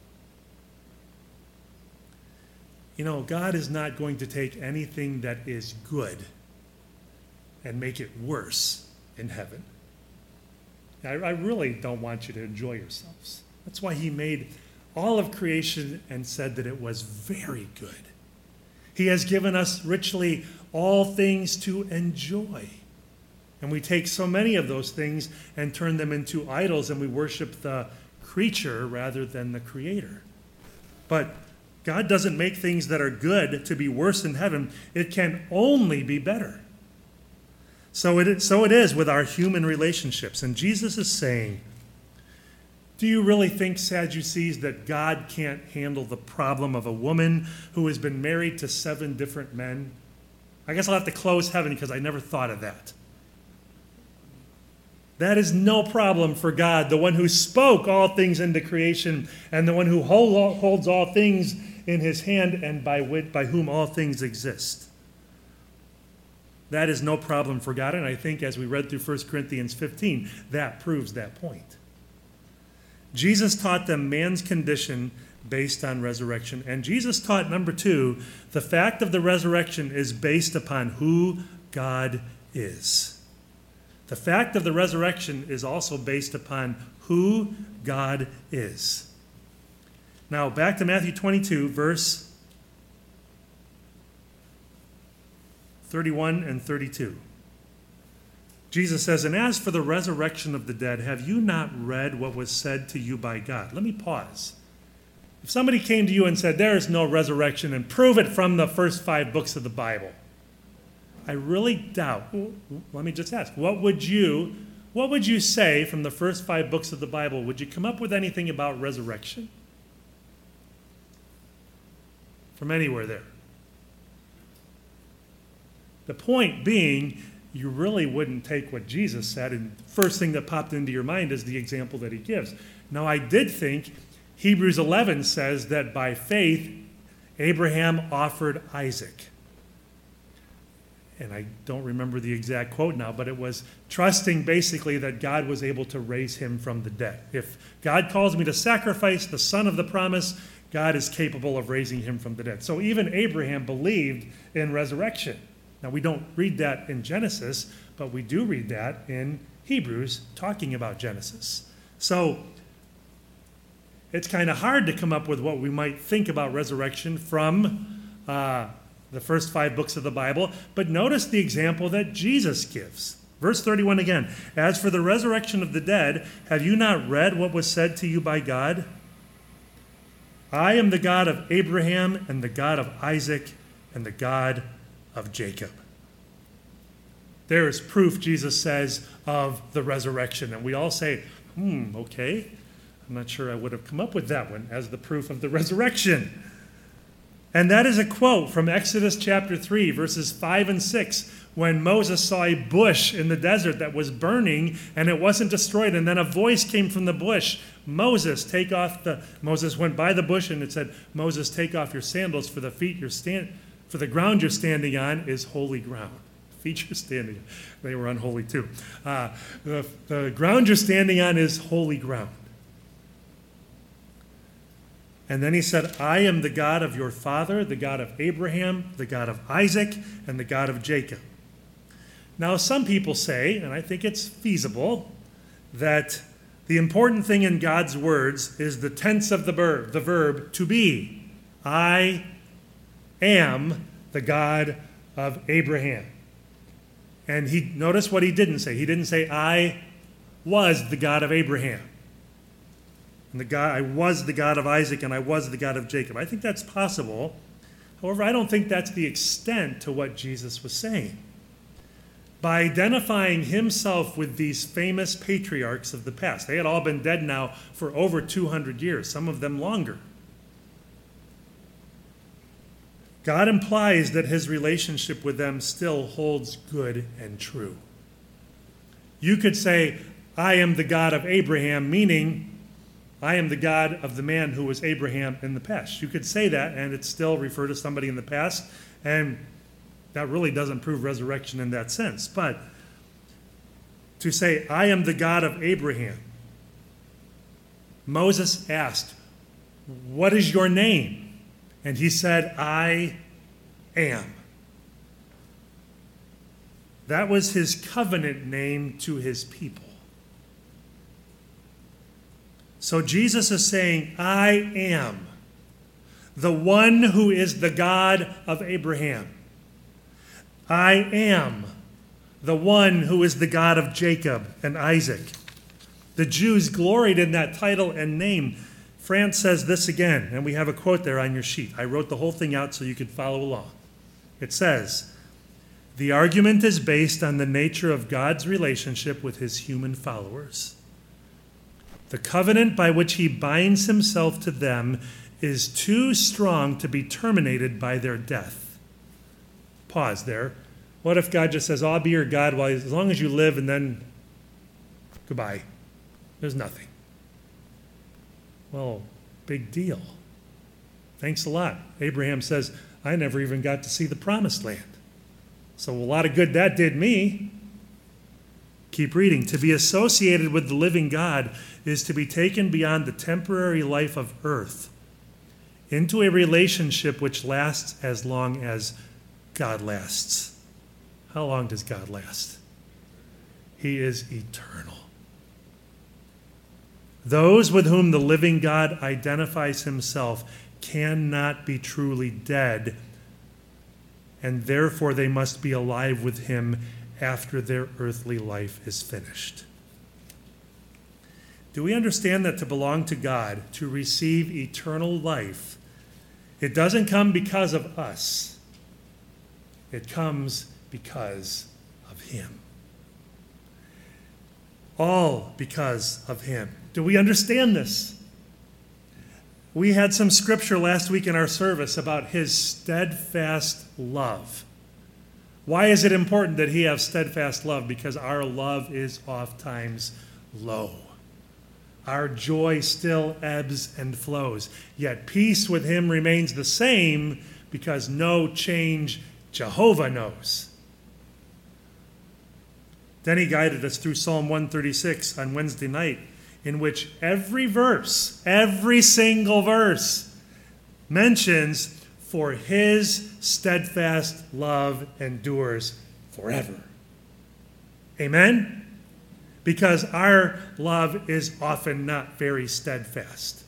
You know, God is not going to take anything that is good and make it worse in heaven. I, I really don't want you to enjoy yourselves. That's why he made all of creation and said that it was very good. He has given us richly all things to enjoy. And we take so many of those things and turn them into idols, and we worship the creature rather than the creator. But God doesn't make things that are good to be worse in heaven. It can only be better. So it, so it is with our human relationships. And Jesus is saying, do you really think, Sadducees, that God can't handle the problem of a woman who has been married to seven different men? I guess I'll have to close heaven because I never thought of that. That is no problem for God, the one who spoke all things into creation and the one who holds all things in his hand and by, by whom all things exist. That is no problem for God, and I think as we read through First Corinthians fifteen, that proves that point. Jesus taught them man's condition based on resurrection, and Jesus taught, number two, the fact of the resurrection is based upon who God is. The fact of the resurrection is also based upon who God is. Now, back to Matthew twenty-two, verse thirty-one and thirty-two. Jesus says, and as for the resurrection of the dead, have you not read what was said to you by God? Let me pause. If somebody came to you and said, there is no resurrection, and prove it from the first five books of the Bible, I really doubt. Let me just ask, what would you, what would you say from the first five books of the Bible? Would you come up with anything about resurrection? From anywhere there. The point being, you really wouldn't take what Jesus said, and the first thing that popped into your mind is the example that he gives. Now, I did think Hebrews eleven says that by faith, Abraham offered Isaac. And I don't remember the exact quote now, but it was trusting basically that God was able to raise him from the dead. If God calls me to sacrifice the son of the promise, God is capable of raising him from the dead. So even Abraham believed in resurrection. Now, we don't read that in Genesis, but we do read that in Hebrews, talking about Genesis. So it's kind of hard to come up with what we might think about resurrection from uh, the first five books of the Bible. But notice the example that Jesus gives. Verse thirty-one again. As for the resurrection of the dead, have you not read what was said to you by God? I am the God of Abraham and the God of Isaac and the God of Jacob. There is proof, Jesus says, of the resurrection. And we all say, hmm, okay. I'm not sure I would have come up with that one as the proof of the resurrection. And that is a quote from Exodus chapter three, verses five and six, when Moses saw a bush in the desert that was burning and it wasn't destroyed. And then a voice came from the bush, Moses, take off the... Moses went by the bush and it said, Moses, take off your sandals, for the feet you're stand, for the ground you're standing on is holy ground. Feet you're standing on. They were unholy too. Uh, the, the ground you're standing on is holy ground. And then he said, I am the God of your father, the God of Abraham, the God of Isaac, and the God of Jacob. Now, some people say, and I think it's feasible, that the important thing in God's words is the tense of the verb, the verb to be. I am the God of Abraham. And he notice what he didn't say. He didn't say, I was the God of Abraham. And the God, I was the God of Isaac, and I was the God of Jacob. I think that's possible. However, I don't think that's the extent to what Jesus was saying. By identifying himself with these famous patriarchs of the past, they had all been dead now for over two hundred years, some of them longer. God implies that his relationship with them still holds good and true. You could say, I am the God of Abraham, meaning I am the God of the man who was Abraham in the past. You could say that, and it still refer to somebody in the past, and that really doesn't prove resurrection in that sense. But to say, I am the God of Abraham, Moses asked, what is your name? And he said, I am. That was his covenant name to his people. So Jesus is saying, I am the one who is the God of Abraham. I am the one who is the God of Jacob and Isaac. The Jews gloried in that title and name. France says this again, and we have a quote there on your sheet. I wrote the whole thing out so you could follow along. It says, the argument is based on the nature of God's relationship with his human followers. The covenant by which he binds himself to them is too strong to be terminated by their death. Pause there. What if God just says, I'll be your God while, as long as you live, and then goodbye. There's nothing. Well, big deal. Thanks a lot. Abraham says, I never even got to see the promised land. So a lot of good that did me. Keep reading. To be associated with the living God is to be taken beyond the temporary life of earth into a relationship which lasts as long as God lasts. How long does God last? He is eternal. Those with whom the living God identifies himself cannot be truly dead, and therefore they must be alive with him after their earthly life is finished. Do we understand that to belong to God, to receive eternal life, it doesn't come because of us. It comes because of him. All because of him. Do we understand this? We had some scripture last week in our service about his steadfast love. Why is it important that he have steadfast love? Because our love is oftentimes low. Our joy still ebbs and flows. Yet peace with him remains the same because no change Jehovah knows. Then he guided us through Psalm one thirty-six on Wednesday night, in which every verse, every single verse, mentions, for his steadfast love endures forever. Amen? Because our love is often not very steadfast.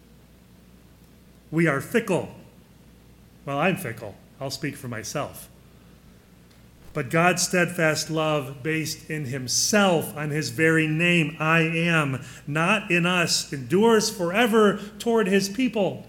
We are fickle. Well, I'm fickle. I'll speak for myself. But God's steadfast love, based in himself, on his very name, I am, not in us, endures forever toward his people.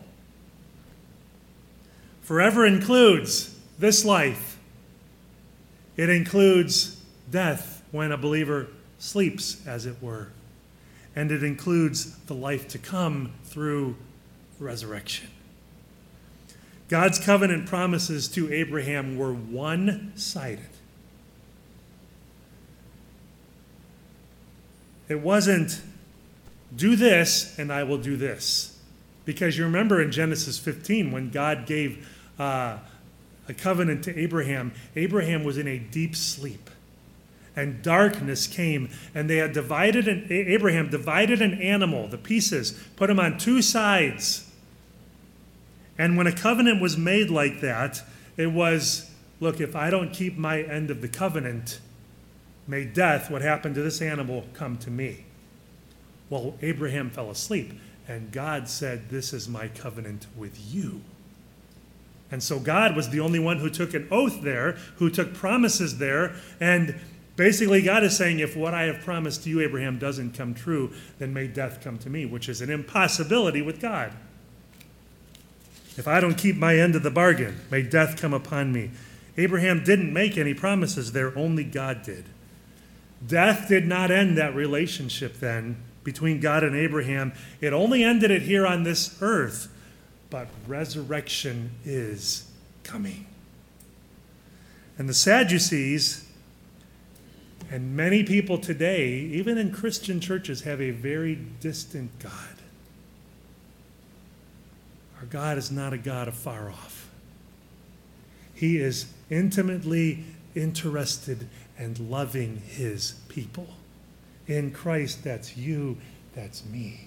Forever includes this life. It includes death when a believer sleeps, as it were. And it includes the life to come through resurrection. God's covenant promises to Abraham were one-sided. It wasn't, do this and I will do this. Because you remember in Genesis fifteen, when God gave uh, a covenant to Abraham, Abraham was in a deep sleep. And darkness came, and they had divided, an, Abraham divided an animal, the pieces, put them on two sides. And when a covenant was made like that, it was, look, if I don't keep my end of the covenant, may death, what happened to this animal, come to me. Well, Abraham fell asleep, and God said, this is my covenant with you. And so God was the only one who took an oath there, who took promises there, and basically God is saying, if what I have promised to you, Abraham, doesn't come true, then may death come to me, which is an impossibility with God. If I don't keep my end of the bargain, may death come upon me. Abraham didn't make any promises there, only God did. Death did not end that relationship then between God and Abraham. It only ended it here on this earth, but resurrection is coming. And the Sadducees and many people today, even in Christian churches, have a very distant God. Our God is not a God afar off. He is intimately interested and loving his people. In Christ, that's you, that's me.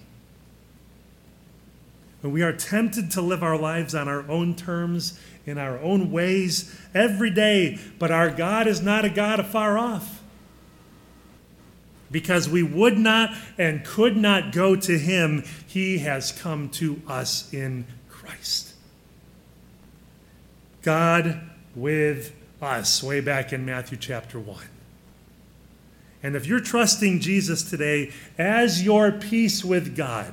When we are tempted to live our lives on our own terms, in our own ways, every day, but our God is not a God afar off. Because we would not and could not go to him, he has come to us in Christ. God with us, way back in Matthew chapter one. And if you're trusting Jesus today as your peace with God,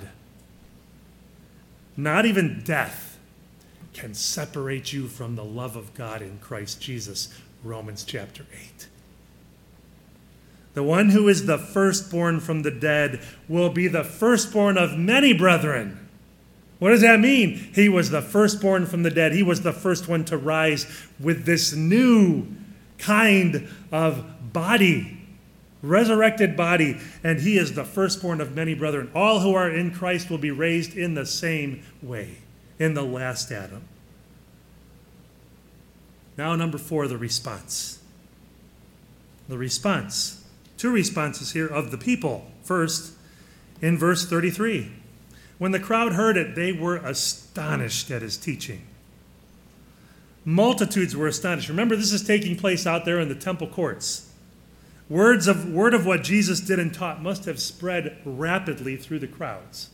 not even death can separate you from the love of God in Christ Jesus, Romans chapter eight. The one who is the firstborn from the dead will be the firstborn of many brethren. What does that mean? He was the firstborn from the dead. He was the first one to rise with this new kind of body, resurrected body, and he is the firstborn of many brethren. All who are in Christ will be raised in the same way, in the last Adam. Now, number four, the response. The response. Two responses here of the people. First, in verse thirty-three. When the crowd heard it, they were astonished at his teaching. Multitudes were astonished. Remember, this is taking place out there in the temple courts. Words of, word of what Jesus did and taught must have spread rapidly through the crowds.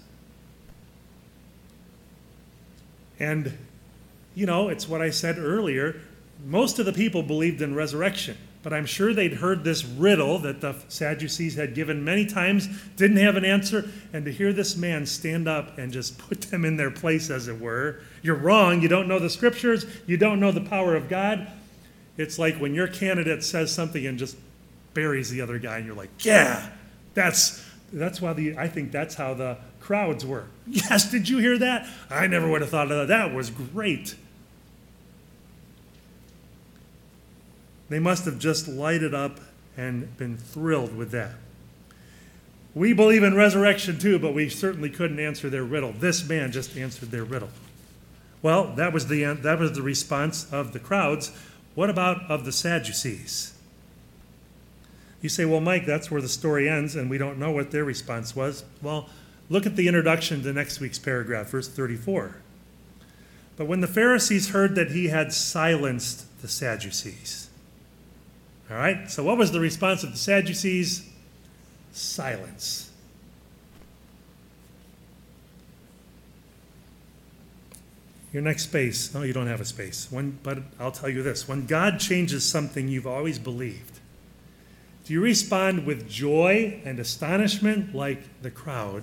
And, you know, it's what I said earlier. Most of the people believed in resurrection. But I'm sure they'd heard this riddle that the Sadducees had given many times, didn't have an answer, and to hear this man stand up and just put them in their place, as it were. You're wrong. You don't know the scriptures. You don't know the power of God. It's like when your candidate says something and just buries the other guy, and you're like, yeah, that's that's why the I think that's how the crowds were. Yes, did you hear that? I never would have thought of that. That was great. They must have just lighted up and been thrilled with that. We believe in resurrection too, but we certainly couldn't answer their riddle. This man just answered their riddle. Well, that was the that was the response of the crowds. What about of the Sadducees? You say, well, Mike, that's where the story ends, and we don't know what their response was. Well, look at the introduction to next week's paragraph, verse thirty-four. But when the Pharisees heard that he had silenced the Sadducees. All right, so what was the response of the Sadducees? Silence. Your next space. No, you don't have a space. When, but I'll tell you this. When God changes something you've always believed, do you respond with joy and astonishment like the crowd,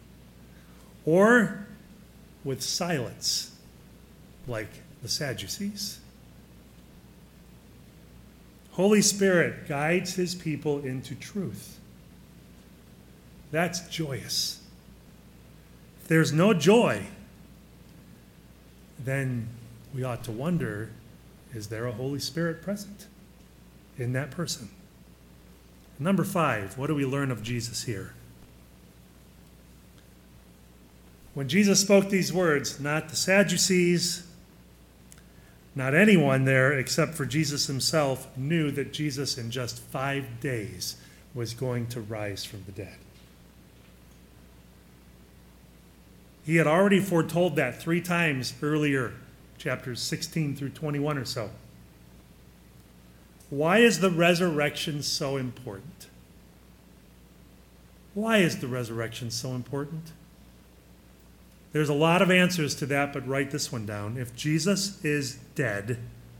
or with silence like the Sadducees? Holy Spirit guides his people into truth. That's joyous. If there's no joy, then we ought to wonder, is there a Holy Spirit present in that person? Number five, what do we learn of Jesus here? When Jesus spoke these words, not the Sadducees, not anyone there except for Jesus himself knew that Jesus in just five days was going to rise from the dead. He had already foretold that three times earlier, chapters sixteen through twenty-one or so. Why is the resurrection so important? Why is the resurrection so important? There's a lot of answers to that, but write this one down. If Jesus is dead,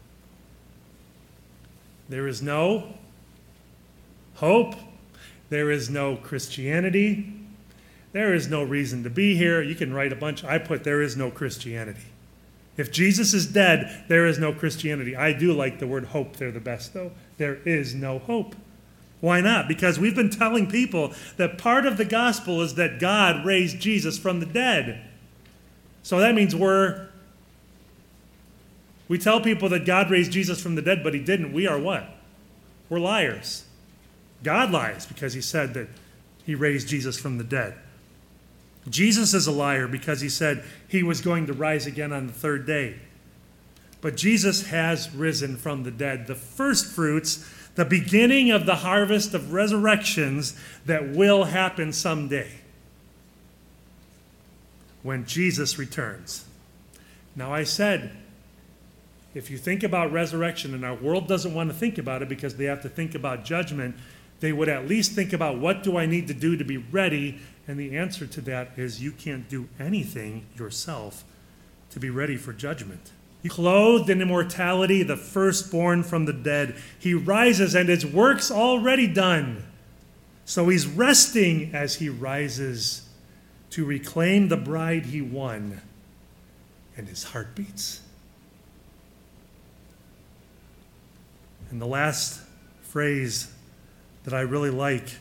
there is no hope, there is no Christianity, there is no reason to be here. You can write a bunch. I put, there is no Christianity. If Jesus is dead, there is no Christianity. I do like the word hope there the best, though. There is no hope. Why not? Because we've been telling people that part of the gospel is that God raised Jesus from the dead. So that means we're, we tell people that God raised Jesus from the dead, but he didn't. We are what? We're liars. God lies because he said that he raised Jesus from the dead. Jesus is a liar because he said he was going to rise again on the third day. But Jesus has risen from the dead, the first fruits, the beginning of the harvest of resurrections that will happen someday when Jesus returns. Now I said, if you think about resurrection, and our world doesn't want to think about it because they have to think about judgment, they would at least think about, what do I need to do to be ready? And the answer to that is you can't do anything yourself to be ready for judgment. Clothed in immortality, the firstborn from the dead, he rises and his work's already done. So he's resting as he rises to reclaim the bride he won, and his heart beats. And the last phrase that I really like,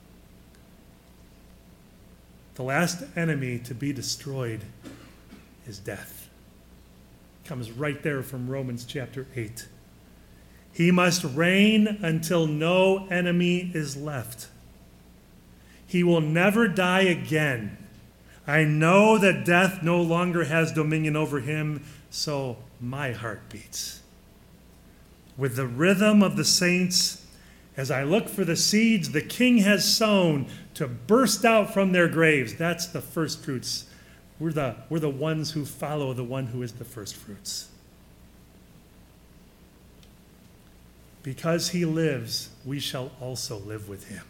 the last enemy to be destroyed is death. Comes right there from Romans chapter eight. He must reign until no enemy is left. He will never die again. I know that death no longer has dominion over him, so my heart beats. With the rhythm of the saints, as I look for the seeds the King has sown to burst out from their graves. That's the first fruits. We're the, we're the ones who follow the one who is the first fruits. Because he lives, we shall also live with him.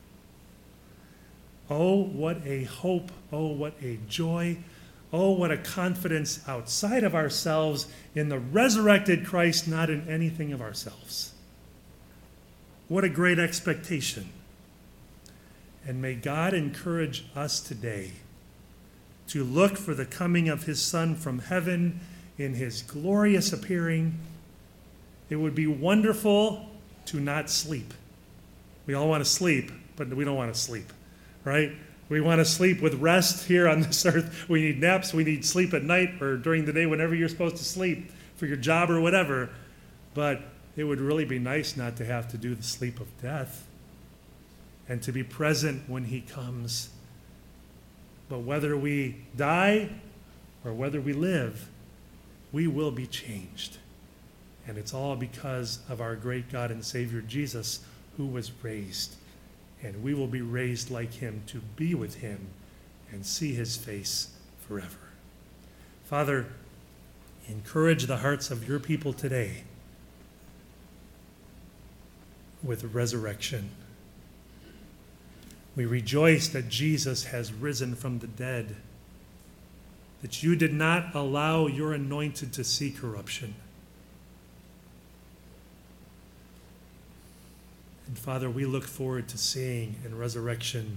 Oh, what a hope. Oh, what a joy. Oh, what a confidence outside of ourselves in the resurrected Christ, not in anything of ourselves. What a great expectation. And may God encourage us today to look for the coming of his Son from heaven in his glorious appearing. It would be wonderful to not sleep. We all want to sleep, but we don't want to sleep, right? We want to sleep with rest here on this earth. We need naps. We need sleep at night or during the day, whenever you're supposed to sleep for your job or whatever. But it would really be nice not to have to do the sleep of death and to be present when he comes. But whether we die or whether we live, we will be changed. And it's all because of our great God and Savior Jesus, who was raised. And we will be raised like him to be with him and see his face forever. Father, Encourage the hearts of your people today with resurrection. We rejoice that Jesus has risen from the dead, that you did not allow your anointed to see corruption. And Father, we look forward to seeing in resurrection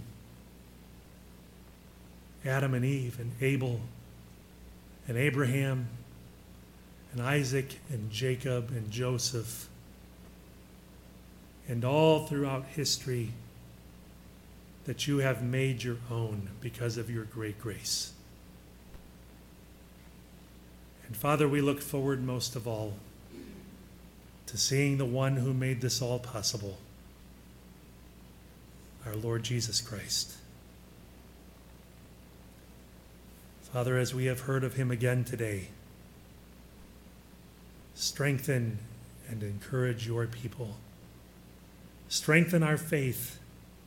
Adam and Eve and Abel and Abraham and Isaac and Jacob and Joseph and all throughout history that you have made your own because of your great grace. And Father, we look forward most of all to seeing the one who made this all possible, our Lord Jesus Christ. Father, as we have heard of him again today, strengthen and encourage your people. Strengthen our faith.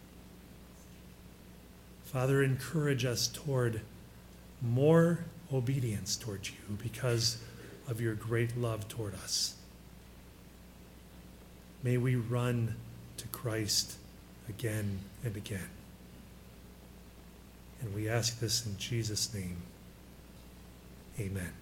Father, encourage us toward more obedience toward you because of your great love toward us. May we run to Christ again and again. And we ask this in Jesus' name. Amen.